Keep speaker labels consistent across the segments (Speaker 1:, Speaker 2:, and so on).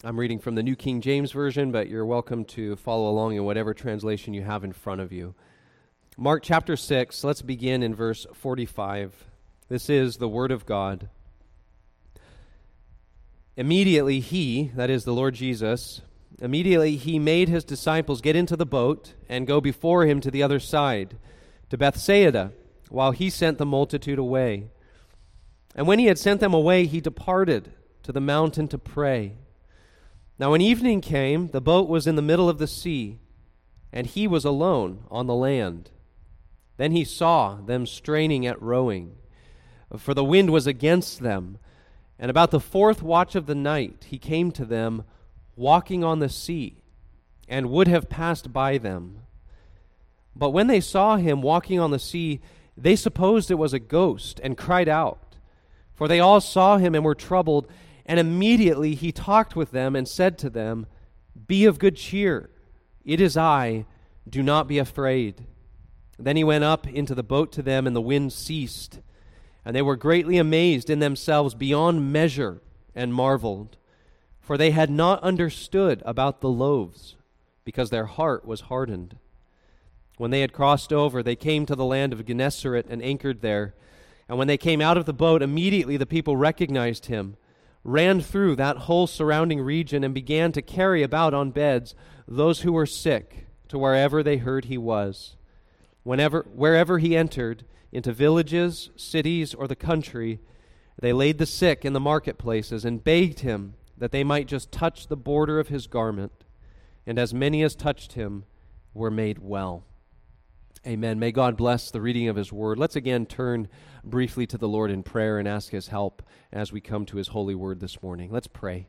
Speaker 1: I'm reading from the New King James Version, but you're welcome to follow along in whatever translation you have in front of you. Mark chapter 6, let's begin in verse 45. This is the Word of God. Immediately he, that is the Lord Jesus, immediately he made his disciples get into the boat and go before him to the other side, to Bethsaida, while he sent the multitude away. And when he had sent them away, he departed to the mountain to pray. Now when evening came, the boat was in the middle of the sea, and he was alone on the land. Then he saw them straining at rowing, for the wind was against them. And about the fourth watch of the night he came to them, walking on the sea, and would have passed by them. But when they saw him walking on the sea, they supposed it was a ghost, and cried out. For they all saw him and were troubled. And immediately he talked with them and said to them, "Be of good cheer, it is I, do not be afraid." Then he went up into the boat to them, and the wind ceased. And they were greatly amazed in themselves beyond measure, and marveled. For they had not understood about the loaves, because their heart was hardened. When they had crossed over, they came to the land of Gennesaret and anchored there. And when they came out of the boat, immediately the people recognized him, ran through that whole surrounding region, and began to carry about on beds those who were sick to wherever they heard he was. Wherever he entered, into villages, cities, or the country, they laid the sick in the marketplaces and begged him that they might just touch the border of his garment. And as many as touched him were made well. Amen. May God bless the reading of his word. Let's again turn briefly to the Lord in prayer and ask his help as we come to his holy word this morning. Let's pray.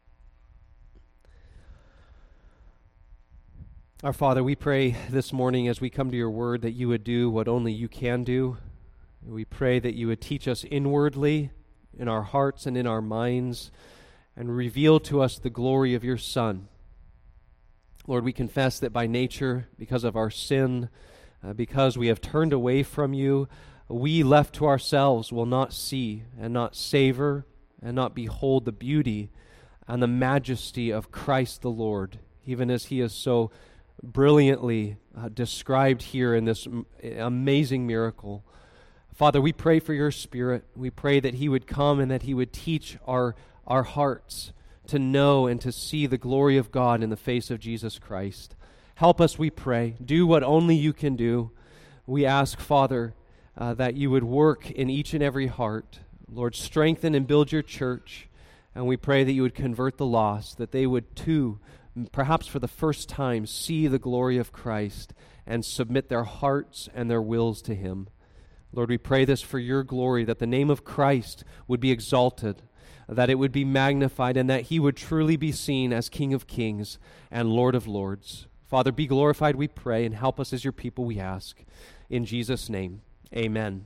Speaker 1: Our Father, we pray this morning as we come to your word that you would do what only you can do. We pray that you would teach us inwardly in our hearts and in our minds and reveal to us the glory of your Son. Lord, we confess that by nature, because of our sin, because we have turned away from you, we left to ourselves will not see and not savor and not behold the beauty and the majesty of Christ the Lord, even as he is so brilliantly described here in this amazing miracle. Father, we pray for your Spirit. We pray that he would come and that he would teach our hearts to know and to see the glory of God in the face of Jesus Christ. Help us, we pray. Do what only you can do. We ask, Father, that you would work in each and every heart. Lord, strengthen and build your church. And we pray that you would convert the lost, that they would too, perhaps for the first time, see the glory of Christ and submit their hearts and their wills to him. Lord, we pray this for your glory, that the name of Christ would be exalted, that it would be magnified, and that he would truly be seen as King of Kings and Lord of Lords. Father, be glorified, we pray, and help us as your people, we ask. In Jesus' name, amen.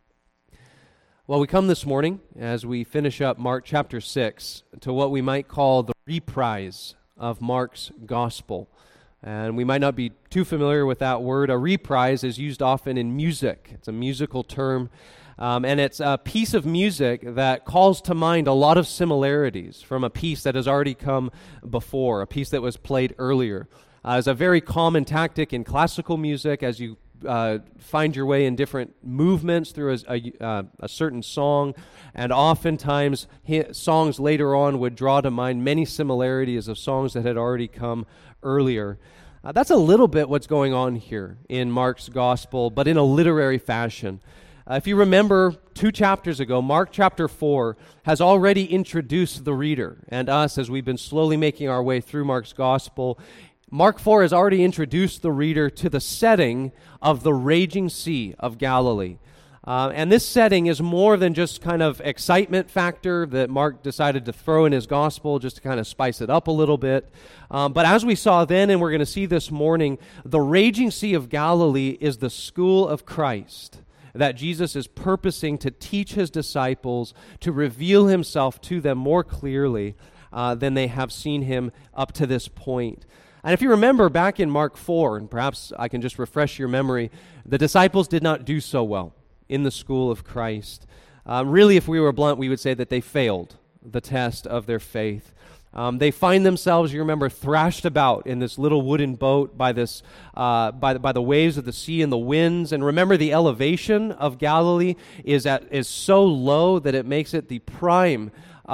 Speaker 1: Well, we come this morning, as we finish up Mark chapter 6, to what we might call the reprise of Mark's gospel. And we might not be too familiar with that word. A reprise is used often in music. It's a musical term. And it's a piece of music that calls to mind a lot of similarities from a piece that has already come before, a piece that was played earlier. It's a very common tactic in classical music as you find your way in different movements through a certain song, and oftentimes songs later on would draw to mind many similarities of songs that had already come earlier. That's a little bit what's going on here in Mark's gospel, but in a literary fashion. If you remember 2 chapters ago, Mark chapter 4 has already introduced the reader and us as we've been slowly making our way through Mark's gospel. Mark 4 has already introduced the reader to the setting of the raging sea of Galilee. And this setting is more than just kind of excitement factor that Mark decided to throw in his gospel just to kind of spice it up a little bit. But as we saw then, and we're going to see this morning, the raging sea of Galilee is the school of Christ that Jesus is purposing to teach his disciples, to reveal himself to them more clearly than they have seen him up to this point. And if you remember back in Mark 4, and perhaps I can just refresh your memory, the disciples did not do so well in the school of Christ. Really, if we were blunt, we would say that they failed the test of their faith. They find themselves, you remember, thrashed about in this little wooden boat by this by the waves of the sea and the winds. And remember, the elevation of Galilee is so low that it makes it the prime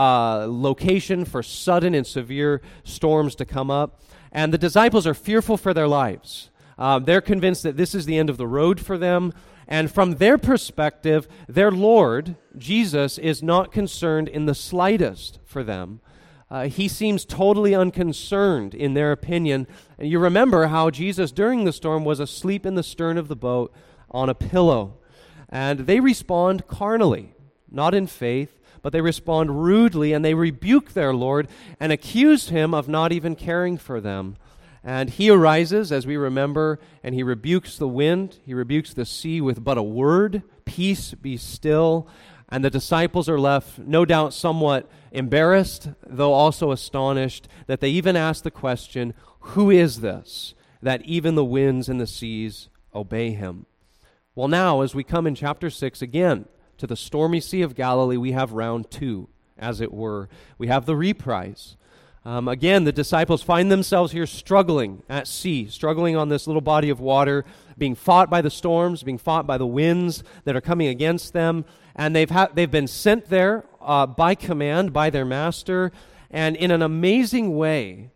Speaker 1: location for sudden and severe storms to come up. And the disciples are fearful for their lives. They're convinced that this is the end of the road for them. And from their perspective, their Lord, Jesus, is not concerned in the slightest for them. He seems totally unconcerned in their opinion. And you remember how Jesus, during the storm, was asleep in the stern of the boat on a pillow. And they respond carnally, not in faith, but they respond rudely, and they rebuke their Lord and accuse him of not even caring for them. And he arises, as we remember, and he rebukes the wind, he rebukes the sea with but a word, "Peace, be still." And the disciples are left, no doubt, somewhat embarrassed, though also astonished, that they even ask the question, "Who is this, that even the winds and the seas obey him?" Well, now, as we come in chapter 6 again to the stormy Sea of Galilee, we have round 2, as it were. We have the reprise. Again, the disciples find themselves here struggling at sea, struggling on this little body of water, being fought by the storms, being fought by the winds that are coming against them. And they've been sent there by command, by their master. And in an amazing way,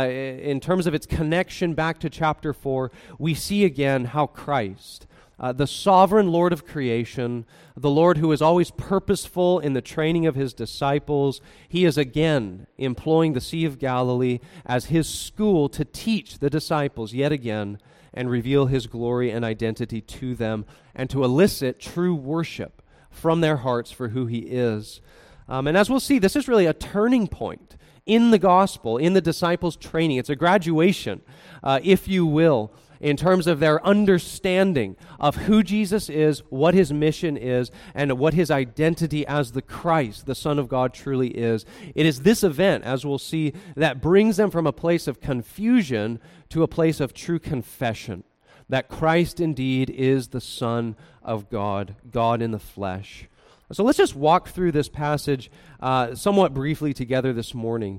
Speaker 1: in terms of its connection back to chapter 4, we see again how Christ, the sovereign Lord of creation, the Lord who is always purposeful in the training of his disciples, he is again employing the Sea of Galilee as his school to teach the disciples yet again and reveal his glory and identity to them and to elicit true worship from their hearts for who he is. And as we'll see, this is really a turning point in the gospel, in the disciples' training. It's a graduation, if you will, in terms of their understanding of who Jesus is, what his mission is, and what his identity as the Christ, the Son of God, truly is. It is this event, as we'll see, that brings them from a place of confusion to a place of true confession, that Christ indeed is the Son of God, God in the flesh. So let's just walk through this passage somewhat briefly together this morning.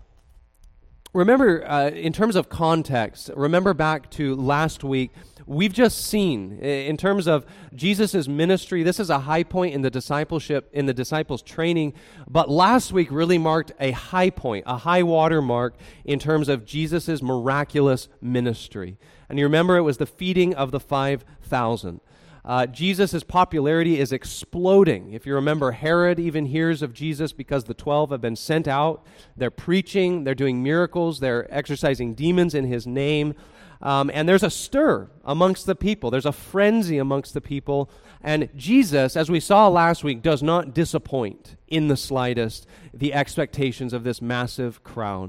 Speaker 1: Remember, in terms of context, remember back to last week, we've just seen, in terms of Jesus' ministry, this is a high point in the discipleship, in the disciples' training, but last week really marked a high point, a high water mark in terms of Jesus' miraculous ministry. And you remember it was the feeding of the 5,000. Jesus' popularity is exploding. If you remember, Herod even hears of Jesus because the 12 have been sent out. They're preaching, they're doing miracles, they're exorcising demons in his name. And there's a stir amongst the people. There's a frenzy amongst the people. And Jesus, as we saw last week, does not disappoint in the slightest the expectations of this massive crowd.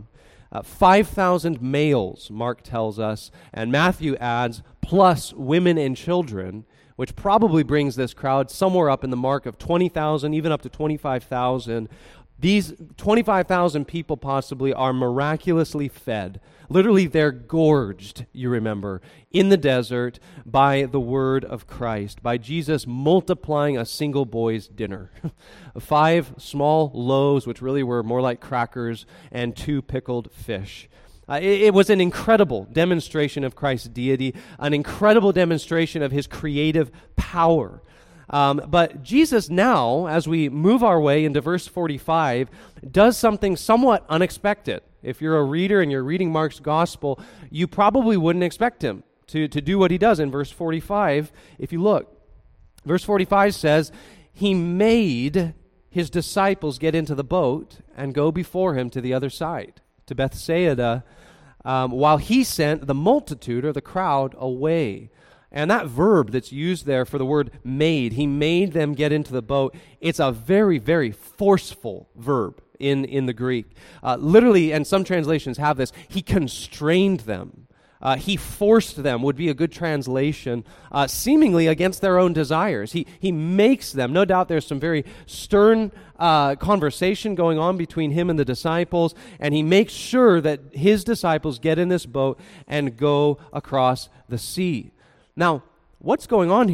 Speaker 1: 5,000 males, Mark tells us, and Matthew adds, plus women and children, which probably brings this crowd somewhere up in the mark of 20,000, even up to 25,000. These 25,000 people possibly are miraculously fed. Literally, they're gorged, you remember, in the desert by the word of Christ, by Jesus multiplying a single boy's dinner. 5 small loaves, which really were more like crackers, and 2 pickled fish. It was an incredible demonstration of Christ's deity, an incredible demonstration of his creative power. But Jesus now, as we move our way into verse 45, does something somewhat unexpected. If you're a reader and you're reading Mark's gospel, you probably wouldn't expect him to do what he does in verse 45. If you look, verse 45 says, he made his disciples get into the boat and go before him to the other side, to Bethsaida, while he sent the multitude or the crowd away. And that verb that's used there for the word made, he made them get into the boat, it's a very, very forceful verb in the Greek. Literally, and some translations have this, he constrained them. He forced them would be a good translation, seemingly against their own desires. He makes them. No doubt there's some very stern conversation going on between him and the disciples, and he makes sure that his disciples get in this boat and go across the sea. Now, what's going on here?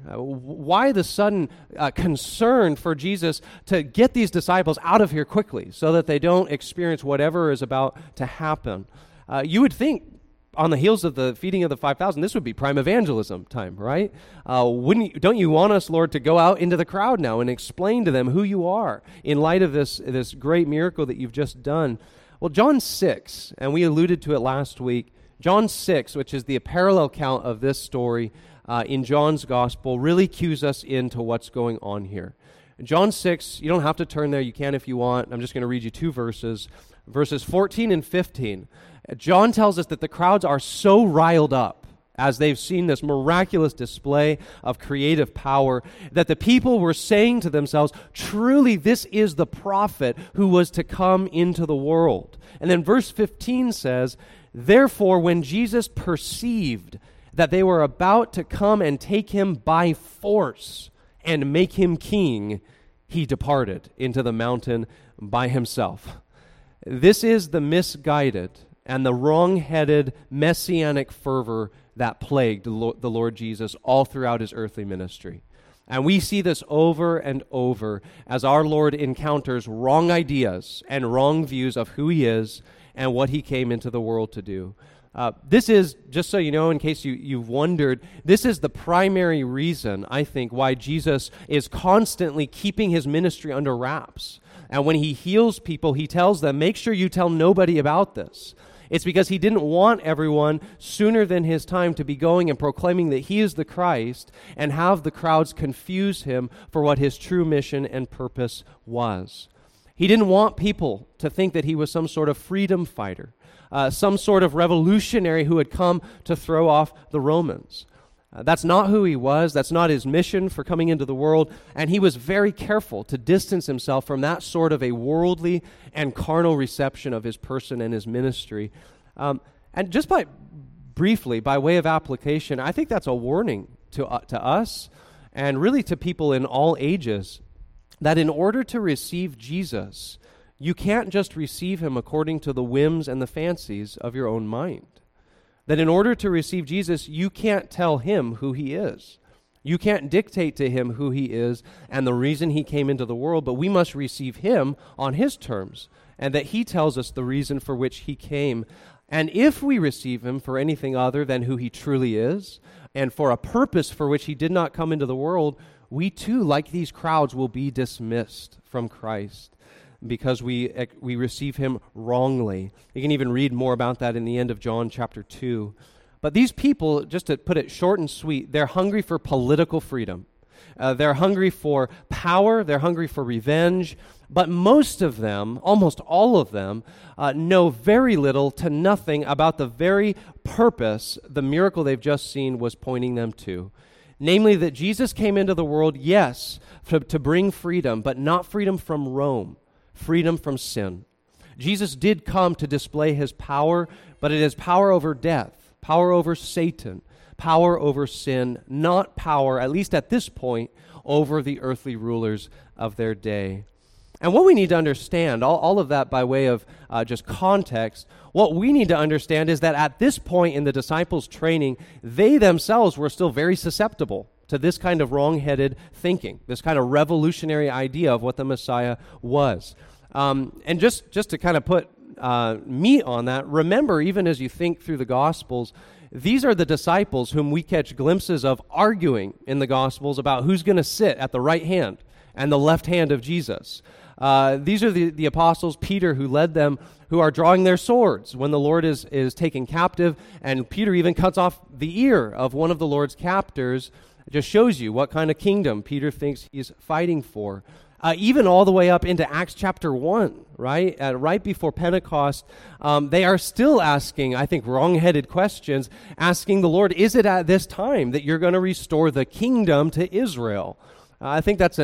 Speaker 1: Why the sudden concern for Jesus to get these disciples out of here quickly so that they don't experience whatever is about to happen? You would think on the heels of the feeding of the 5,000, this would be prime evangelism time, right? Don't you want us, Lord, to go out into the crowd now and explain to them who you are in light of this great miracle that you've just done? Well, John 6, and we alluded to it last week, John 6, which is the parallel account of this story in John's gospel, really cues us into what's going on here. John 6, you don't have to turn there, you can if you want. I'm just going to read you two verses. Verses 14 and 15. John tells us that the crowds are so riled up as they've seen this miraculous display of creative power that the people were saying to themselves, truly this is the prophet who was to come into the world. And then verse 15 says, therefore when Jesus perceived that they were about to come and take him by force and make him king, he departed into the mountain by himself. This is the misguided and the wrong-headed messianic fervor that plagued the Lord Jesus all throughout his earthly ministry. And we see this over and over as our Lord encounters wrong ideas and wrong views of who he is and what he came into the world to do. This is, just so you know, in case you've wondered, this is the primary reason, I think, why Jesus is constantly keeping his ministry under wraps. And when he heals people, he tells them, make sure you tell nobody about this. It's because he didn't want everyone sooner than his time to be going and proclaiming that he is the Christ and have the crowds confuse him for what his true mission and purpose was. He didn't want people to think that he was some sort of freedom fighter, some sort of revolutionary who had come to throw off the Romans. That's not who he was. That's not his mission for coming into the world. And he was very careful to distance himself from that sort of a worldly and carnal reception of his person and his ministry. And just briefly, by way of application, I think that's a warning to us and really to people in all ages that in order to receive Jesus, you can't just receive him according to the whims and the fancies of your own mind. That in order to receive Jesus, you can't tell him who he is. You can't dictate to him who he is and the reason he came into the world, but we must receive him on his terms, and that he tells us the reason for which he came. And if we receive him for anything other than who he truly is, and for a purpose for which he did not come into the world, we too, like these crowds, will be dismissed from Christ, because we receive him wrongly. You can even read more about that in the end of John chapter 2. But these people, just to put it short and sweet, they're hungry for political freedom. They're hungry for power. They're hungry for revenge. But most of them, almost all of them, know very little to nothing about the very purpose the miracle they've just seen was pointing them to. Namely, that Jesus came into the world, yes, to bring freedom, but not freedom from Rome. Freedom from sin. Jesus did come to display his power, but it is power over death, power over Satan, power over sin, not power, at least at this point, over the earthly rulers of their day. And what we need to understand, all of that by way of just context, what we need to understand is that at this point in the disciples' training, they themselves were still very susceptible to this kind of wrong-headed thinking, this kind of revolutionary idea of what the Messiah was. And just to kind of put meat on that, remember, even as you think through the Gospels, these are the disciples whom we catch glimpses of arguing in the Gospels about who's going to sit at the right hand and the left hand of Jesus. These are the apostles, Peter, who led them, who are drawing their swords when the Lord is taken captive, and Peter even cuts off the ear of one of the Lord's captors. It just shows you what kind of kingdom Peter thinks he's fighting for. Even all the way up into Acts chapter 1, right? Right before Pentecost, they are still asking, I think, wrong-headed questions, asking the Lord, is it at this time that you're going to restore the kingdom to Israel? I think that's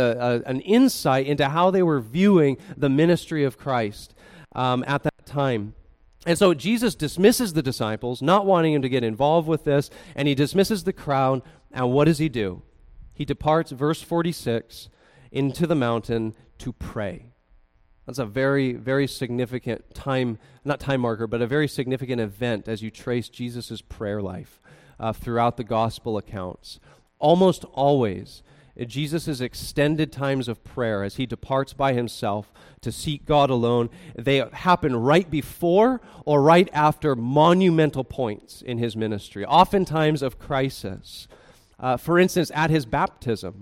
Speaker 1: an insight into how they were viewing the ministry of Christ at that time. And so Jesus dismisses the disciples, not wanting him to get involved with this, and he dismisses the crowd, and what does he do? He departs, verse 46, into the mountain to pray. That's a very, very significant not time marker, but a very significant event as you trace Jesus' prayer life throughout the gospel accounts. Almost always, Jesus' extended times of prayer as he departs by himself to seek God alone, they happen right before or right after monumental points in his ministry, oftentimes of crisis. For instance, at his baptism,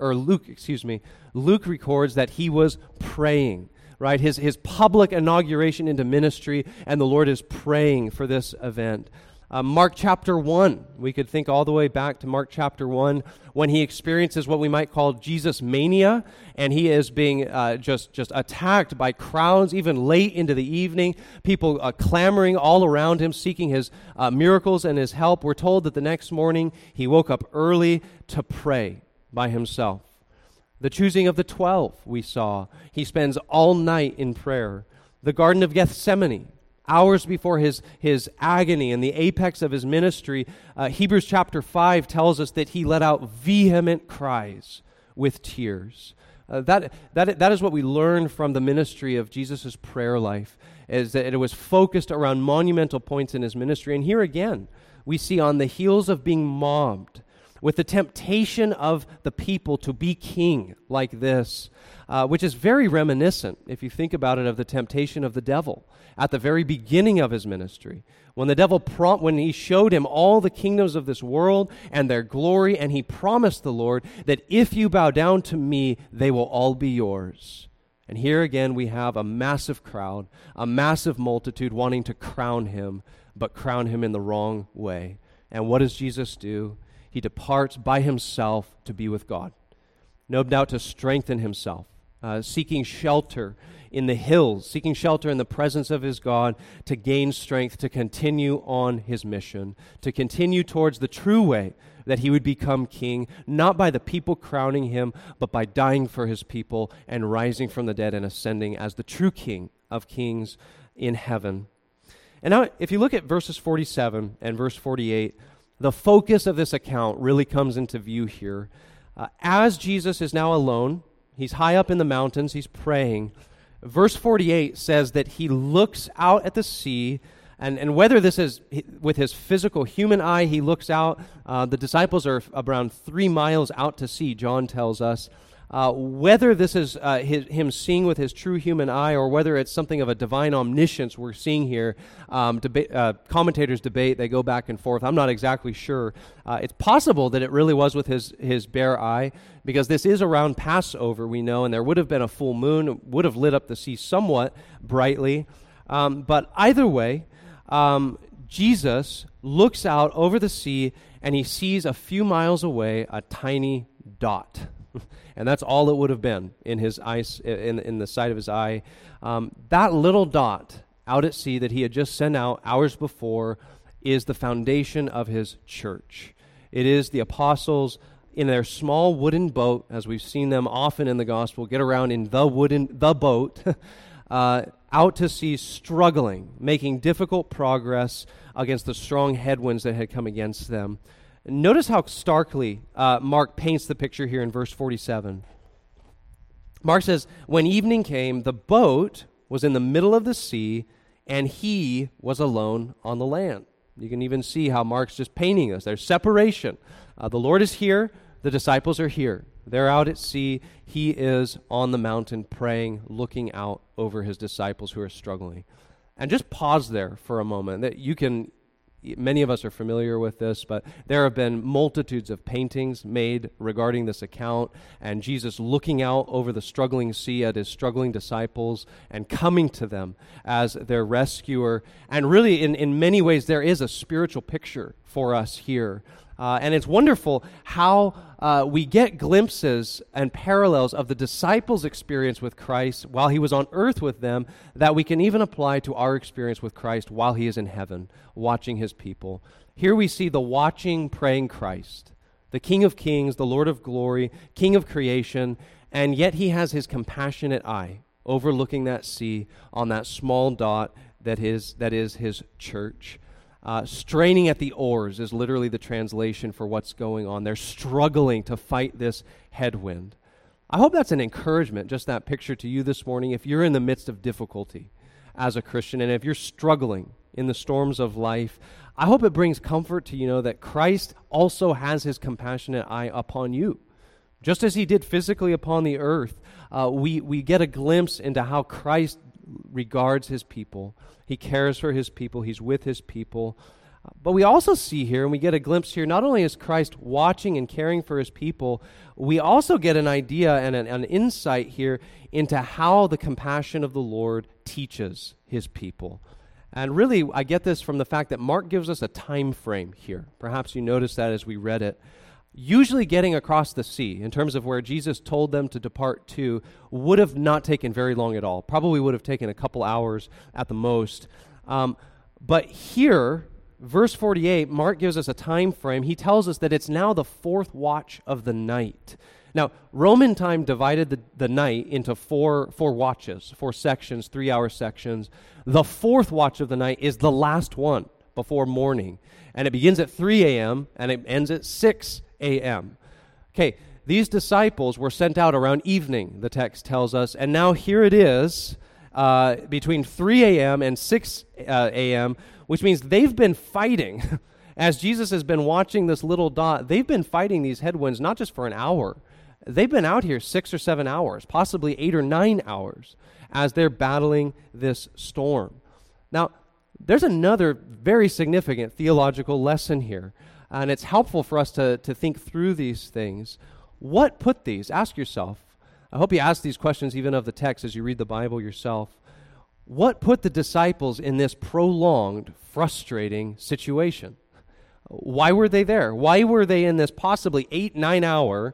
Speaker 1: Luke records that he was praying, right? His public inauguration into ministry, and the Lord is praying for this event. Mark chapter 1, we could think all the way back to Mark chapter 1, when he experiences what we might call Jesus mania, and he is being just attacked by crowds, even late into the evening, people clamoring all around him, seeking his miracles and his help. We're told that the next morning he woke up early to pray by himself. The choosing of the 12, we saw. He spends all night in prayer. The Garden of Gethsemane, hours before his agony and the apex of his ministry, Hebrews chapter 5 tells us that he let out vehement cries with tears. That is what we learn from the ministry of Jesus' prayer life, is that it was focused around monumental points in his ministry. And here again, we see on the heels of being mobbed, with the temptation of the people to be king like this, which is very reminiscent, if you think about it, of the temptation of the devil at the very beginning of his ministry. When the devil when he showed him all the kingdoms of this world and their glory, and he promised the Lord that if you bow down to me, they will all be yours. And here again we have a massive crowd, a massive multitude wanting to crown him, but crown him in the wrong way. And what does Jesus do? He departs by himself to be with God, no doubt to strengthen himself, seeking shelter in the hills, seeking shelter in the presence of his God to gain strength to continue on his mission, to continue towards the true way that he would become king, not by the people crowning him, but by dying for his people and rising from the dead and ascending as the true King of kings in heaven. And now, if you look at verses 47 and verse 48, the focus of this account really comes into view here. As Jesus is now alone, he's high up in the mountains, he's praying. Verse 48 says that he looks out at the sea, and whether this is with his physical human eye, he looks out. The disciples are around 3 miles out to sea, John tells us. Whether this is him seeing with his true human eye, or whether it's something of a divine omniscience we're seeing here, commentators debate, they go back and forth. I'm not exactly sure. It's possible that it really was with his bare eye, because this is around Passover, we know, and there would have been a full moon, would have lit up the sea somewhat brightly. But either way, Jesus looks out over the sea, and he sees a few miles away a tiny dot. And that's all it would have been in his eyes, in the side of his eye. That little dot out at sea that he had just sent out hours before is the foundation of his church. It is the apostles in their small wooden boat, as we've seen them often in the gospel, get around in the boat, out to sea, struggling, making difficult progress against the strong headwinds that had come against them. Notice how starkly Mark paints the picture here in verse 47. Mark says, when evening came, the boat was in the middle of the sea, and he was alone on the land. You can even see how Mark's just painting us. There's separation. The Lord is here. The disciples are here. They're out at sea. He is on the mountain praying, looking out over his disciples who are struggling. And just pause there for a moment. That you can... Many of us are familiar with this, but there have been multitudes of paintings made regarding this account, and Jesus looking out over the struggling sea at his struggling disciples and coming to them as their rescuer. And really, in many ways, there is a spiritual picture for us here. And it's wonderful how we get glimpses and parallels of the disciples' experience with Christ while he was on earth with them that we can even apply to our experience with Christ while he is in heaven, watching his people. Here we see the watching, praying Christ, the King of kings, the Lord of glory, King of creation, and yet he has his compassionate eye overlooking that sea on that small dot that is his church. Straining at the oars is literally the translation for what's going on. They're struggling to fight this headwind. I hope that's an encouragement, just that picture to you this morning, if you're in the midst of difficulty as a Christian, and if you're struggling in the storms of life, I hope it brings comfort to you know that Christ also has his compassionate eye upon you. Just as he did physically upon the earth, we get a glimpse into how Christ regards his people. He cares for his people. He's with his people. But we also see here, and we get a glimpse here, not only is Christ watching and caring for his people, we also get an idea and an insight here into how the compassion of the Lord teaches his people. And really, I get this from the fact that Mark gives us a time frame here. Perhaps you noticed that as we read it. Usually getting across the sea, in terms of where Jesus told them to depart to, would have not taken very long at all. Probably would have taken a couple hours at the most. But here, verse 48, Mark gives us a time frame. He tells us that it's now the fourth watch of the night. Now, Roman time divided the night into four watches, 4 sections, 3-hour sections. The fourth watch of the night is the last one before morning. And it begins at 3 a.m. and it ends at 6 a.m. Okay, these disciples were sent out around evening, the text tells us. And now here it is, between 3 a.m. and 6 a.m., which means they've been fighting. As Jesus has been watching this little dot, they've been fighting these headwinds not just for an hour. They've been out here 6 or 7 hours, possibly 8 or 9 hours, as they're battling this storm. Now, there's another very significant theological lesson here, and it's helpful for us to think through these things. What put these? Ask yourself. I hope you ask these questions even of the text as you read the Bible yourself. What put the disciples in this prolonged, frustrating situation? Why were they there? Why were they in this possibly 8-9 hour,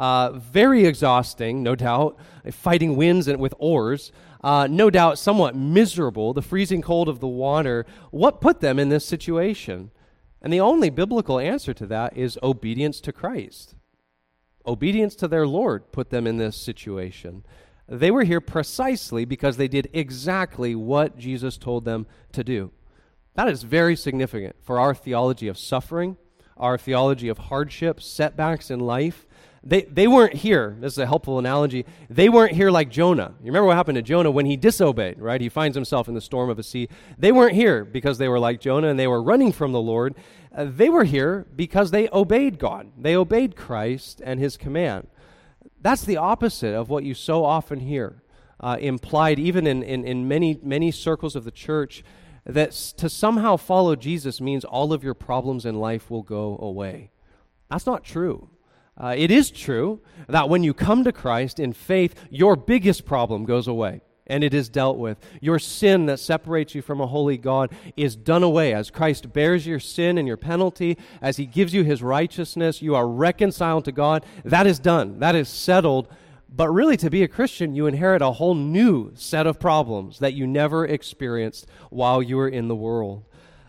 Speaker 1: very exhausting, no doubt, fighting winds and with oars, no doubt somewhat miserable, the freezing cold of the water? What put them in this situation? And the only biblical answer to that is obedience to Christ. Obedience to their Lord put them in this situation. They were here precisely because they did exactly what Jesus told them to do. That is very significant for our theology of suffering, our theology of hardship, setbacks in life. They weren't here. This is a helpful analogy. They weren't here like Jonah. You remember what happened to Jonah when he disobeyed, right? He finds himself in the storm of a sea. They weren't here because they were like Jonah and they were running from the Lord. They were here because they obeyed God. They obeyed Christ and his command. That's the opposite of what you so often hear, implied even in many circles of the church, that to somehow follow Jesus means all of your problems in life will go away. That's not true. It is true that when you come to Christ in faith, your biggest problem goes away, and it is dealt with. Your sin that separates you from a holy God is done away. As Christ bears your sin and your penalty, as he gives you his righteousness, you are reconciled to God. That is done. That is settled. But really, to be a Christian, you inherit a whole new set of problems that you never experienced while you were in the world.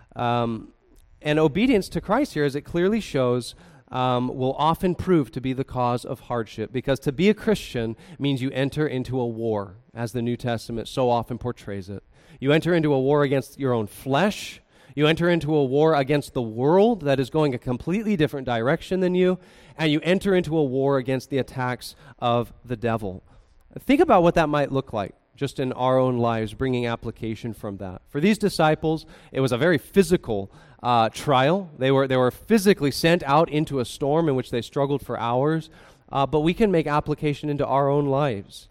Speaker 1: And obedience to Christ here, as it clearly shows, will often prove to be the cause of hardship, because to be a Christian means you enter into a war, as the New Testament so often portrays it. You enter into a war against your own flesh. You enter into a war against the world that is going a completely different direction than you, and you enter into a war against the attacks of the devil. Think about what that might look like just in our own lives, bringing application from that. For these disciples, it was a very physical trial. They were physically sent out into a storm in which they struggled for hours, but we can make application into our own lives.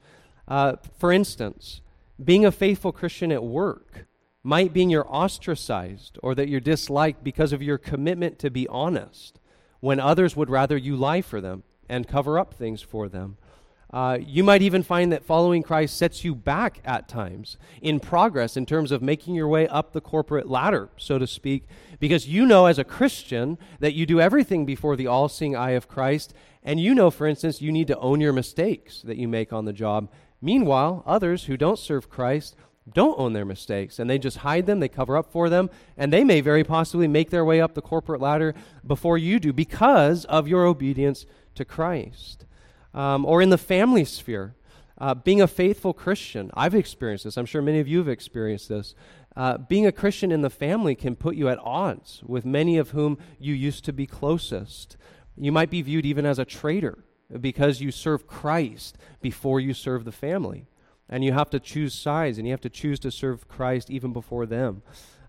Speaker 1: For instance, being a faithful Christian at work might mean you're ostracized or that you're disliked because of your commitment to be honest when others would rather you lie for them and cover up things for them. You might even find that following Christ sets you back at times in progress in terms of making your way up the corporate ladder, so to speak, because you know as a Christian that you do everything before the all-seeing eye of Christ, and you know, for instance, you need to own your mistakes that you make on the job. Meanwhile, others who don't serve Christ don't own their mistakes, and they just hide them, they cover up for them, and they may very possibly make their way up the corporate ladder before you do because of your obedience to Christ. Or in the family sphere, being a faithful Christian. I've experienced this. I'm sure many of you have experienced this. Being a Christian in the family can put you at odds with many of whom you used to be closest. You might be viewed even as a traitor because you serve Christ before you serve the family. And you have to choose sides, and you have to choose to serve Christ even before them.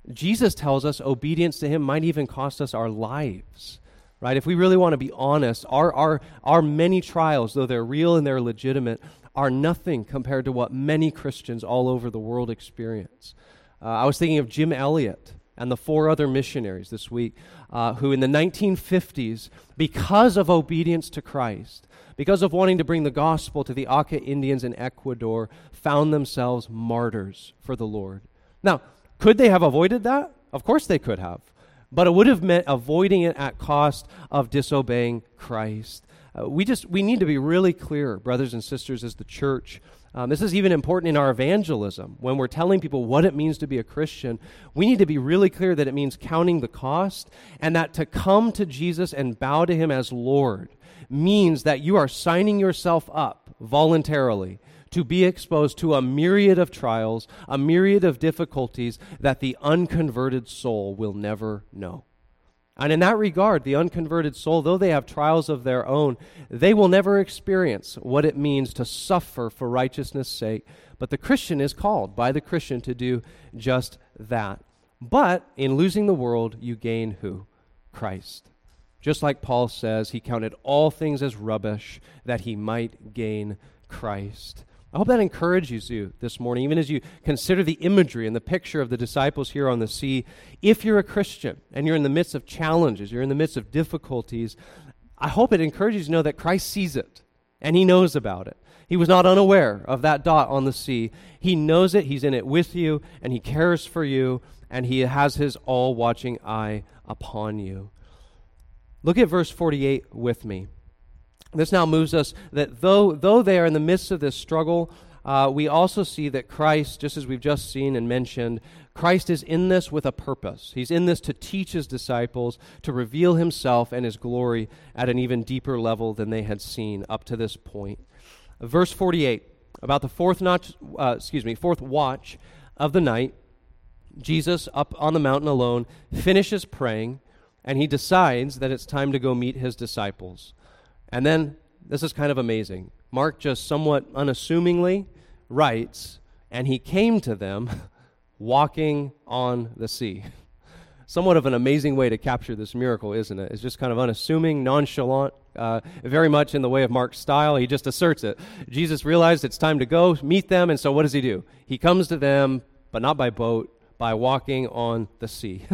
Speaker 1: Jesus tells us obedience to him might even cost us our lives, right? If we really want to be honest, our many trials, though they're real and they're legitimate, are nothing compared to what many Christians all over the world experience. I was thinking of Jim Elliot and the 4 other missionaries this week who in the 1950s, because of obedience to Christ, because of wanting to bring the gospel to the Auca Indians in Ecuador, found themselves martyrs for the Lord. Now, could they have avoided that? Of course they could have. But it would have meant avoiding it at cost of disobeying Christ. We need to be really clear, brothers and sisters, as the church. This is even important in our evangelism. When we're telling people what it means to be a Christian, we need to be really clear that it means counting the cost, and that to come to Jesus and bow to him as Lord means that you are signing yourself up voluntarily to be exposed to a myriad of trials, a myriad of difficulties that the unconverted soul will never know. And in that regard, the unconverted soul, though they have trials of their own, they will never experience what it means to suffer for righteousness' sake. But the Christian is called by the Christian to do just that. But in losing the world, you gain who? Christ. Just like Paul says, he counted all things as rubbish that he might gain Christ. I hope that encourages you this morning, even as you consider the imagery and the picture of the disciples here on the sea. If you're a Christian and you're in the midst of challenges, you're in the midst of difficulties, I hope it encourages you to know that Christ sees it and he knows about it. He was not unaware of that dot on the sea. He knows it, he's in it with you, and he cares for you, and he has his all-watching eye upon you. Look at verse 48 with me. This now moves us that though they are in the midst of this struggle, we also see that Christ, just as we've just seen and mentioned, Christ is in this with a purpose. He's in this to teach his disciples, to reveal himself and his glory at an even deeper level than they had seen up to this point. Verse 48, about the fourth watch of the night, Jesus, up on the mountain alone, finishes praying, and he decides that it's time to go meet his disciples. And then, this is kind of amazing. Mark just somewhat unassumingly writes, and he came to them walking on the sea. Somewhat of an amazing way to capture this miracle, isn't it? It's just kind of unassuming, nonchalant, very much in the way of Mark's style. He just asserts it. Jesus realized it's time to go meet them, and so what does he do? He comes to them, but not by boat, by walking on the sea.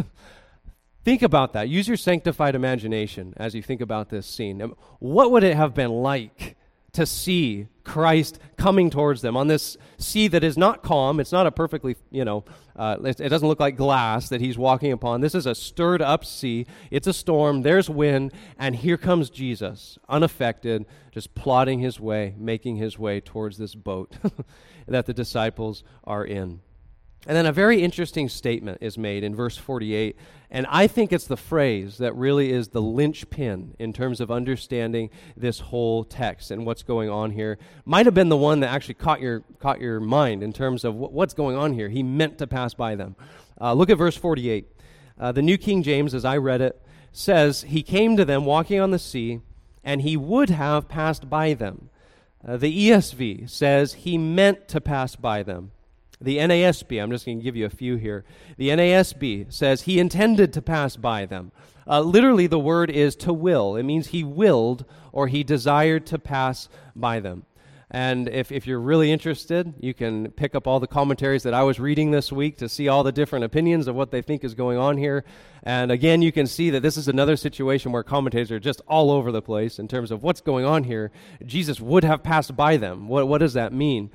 Speaker 1: Think about that. Use your sanctified imagination as you think about this scene. What would it have been like to see Christ coming towards them on this sea that is not calm? It's not a perfectly, it doesn't look like glass that he's walking upon. This is a stirred up sea. It's a storm. There's wind. And here comes Jesus, unaffected, just plodding his way, making his way towards this boat that the disciples are in. And then a very interesting statement is made in verse 48, and I think it's the phrase that really is the linchpin in terms of understanding this whole text and what's going on here. Might have been the one that actually caught your mind in terms of what's going on here. He meant to pass by them. Look at verse 48. The New King James, as I read it, says, he came to them walking on the sea, and he would have passed by them. The ESV says he meant to pass by them. The NASB, I'm just going to give you a few here. The NASB says he intended to pass by them. Literally, the word is to will. It means he willed or he desired to pass by them. And if you're really interested, you can pick up all the commentaries that I was reading this week to see all the different opinions of what they think is going on here. And again, you can see that this is another situation where commentators are just all over the place in terms of what's going on here. Jesus would have passed by them. What does that mean?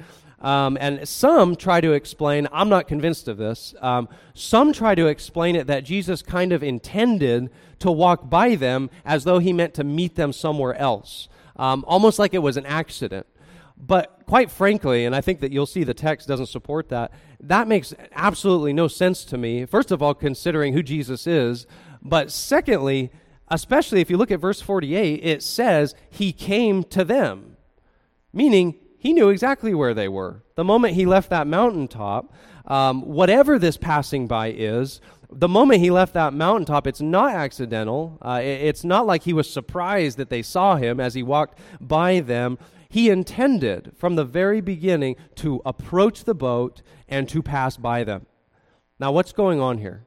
Speaker 1: And some try to explain, I'm not convinced of this, some try to explain it that Jesus kind of intended to walk by them as though he meant to meet them somewhere else, almost like it was an accident. But quite frankly, and I think that you'll see the text doesn't support that, that makes absolutely no sense to me, first of all, considering who Jesus is, but secondly, especially if you look at verse 48, it says, he came to them, meaning he knew exactly where they were. The moment he left that mountaintop, whatever this passing by is, the moment he left that mountaintop, it's not accidental. It's not like he was surprised that they saw him as he walked by them. He intended from the very beginning to approach the boat and to pass by them. Now, what's going on here?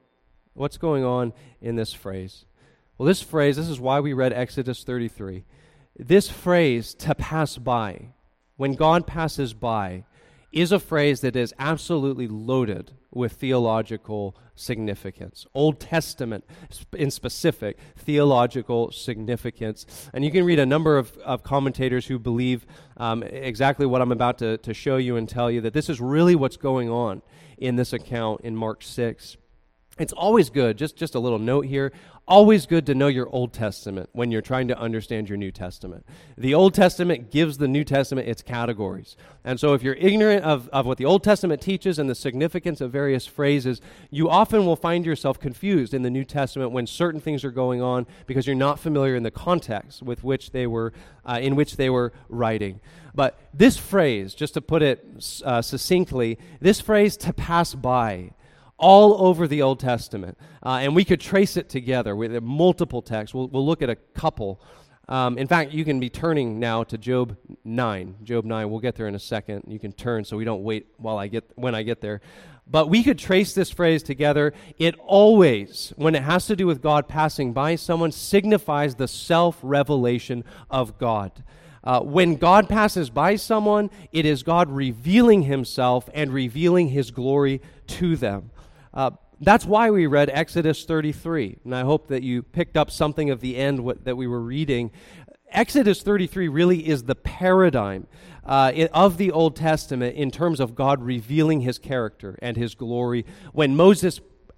Speaker 1: What's going on in this phrase? Well, this is why we read Exodus 33. This phrase, to pass by, when God passes by, is a phrase that is absolutely loaded with theological significance. Old Testament, in specific, theological significance. And you can read a number of commentators who believe exactly what I'm about to show you and tell you, that this is really what's going on in this account in Mark 6. It's always good, just a little note here, always good to know your Old Testament when you're trying to understand your New Testament. The Old Testament gives the New Testament its categories. And so if you're ignorant of what the Old Testament teaches and the significance of various phrases, you often will find yourself confused in the New Testament when certain things are going on because you're not familiar in the context with which they were, in which they were writing. But this phrase, just to put it succinctly, this phrase, to pass by, all over the Old Testament. And we could trace it together with multiple texts. We'll look at a couple. In fact, you can be turning now to Job 9. Job 9, we'll get there in a second. You can turn so we don't wait when I get there. But we could trace this phrase together. It always, when it has to do with God passing by someone, signifies the self-revelation of God. When God passes by someone, it is God revealing himself and revealing his glory to them. That's why we read Exodus 33, and I hope that you picked up something of the end that we were reading. Exodus 33 really is the paradigm of the Old Testament in terms of God revealing his character and his glory. When Moses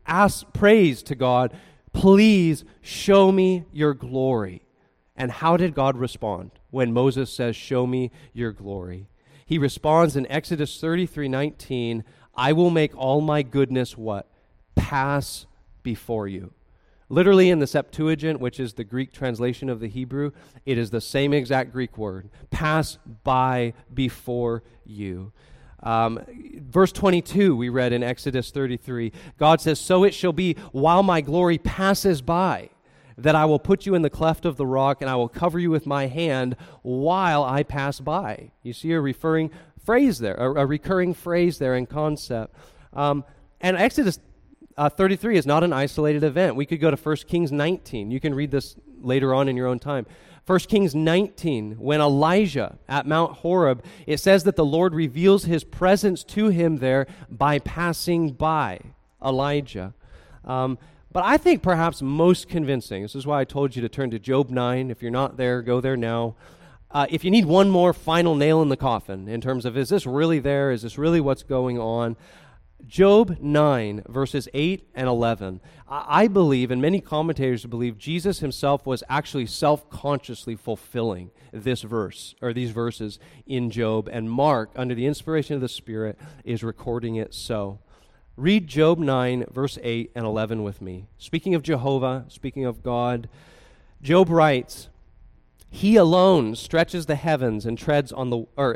Speaker 1: prays to God, please show me your glory. And how did God respond when Moses says, show me your glory? He responds in Exodus 33:19, I will make all my goodness what? Pass before you. Literally in the Septuagint, which is the Greek translation of the Hebrew, it is the same exact Greek word. Pass by before you. Verse 22 we read in Exodus 33. God says, so it shall be while my glory passes by, that I will put you in the cleft of the rock, and I will cover you with my hand while I pass by. You see a recurring phrase there in concept. And Exodus 33 is not an isolated event. We could go to 1 Kings 19. You can read this later on in your own time. 1 Kings 19, when Elijah at Mount Horeb, it says that the Lord reveals his presence to him there by passing by Elijah. But I think perhaps most convincing, this is why I told you to turn to Job 9. If you're not there, go there now. If you need one more final nail in the coffin in terms of, is this really there? Is this really what's going on? Job 9, verses 8 and 11. I believe, and many commentators believe, Jesus himself was actually self-consciously fulfilling this verse, or these verses in Job, and Mark, under the inspiration of the Spirit, is recording it so. Read Job 9, verse 8 and 11 with me. Speaking of Jehovah, speaking of God, Job writes, he alone stretches the heavens and treads on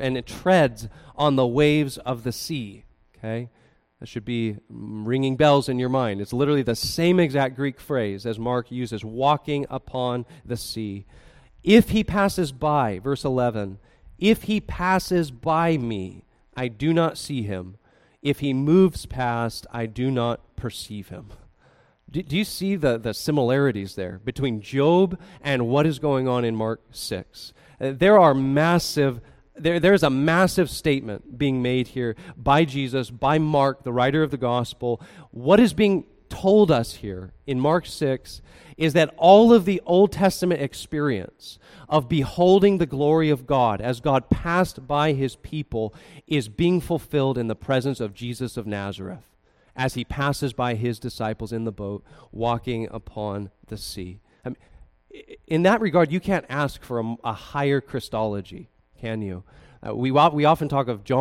Speaker 1: the waves of the sea. Okay? That should be ringing bells in your mind. It's literally the same exact Greek phrase as Mark uses, walking upon the sea. If he passes by, verse 11, if he passes by me, I do not see him. If he moves past, I do not perceive him. Do you see the similarities there between Job and what is going on in Mark 6? There's a massive statement being made here by Jesus, by Mark, the writer of the gospel. What is being told us here in Mark 6 is that all of the Old Testament experience of beholding the glory of God as God passed by his people is being fulfilled in the presence of Jesus of Nazareth as he passes by his disciples in the boat walking upon the sea. I mean, in that regard, you can't ask for a higher Christology, can you? We often talk of John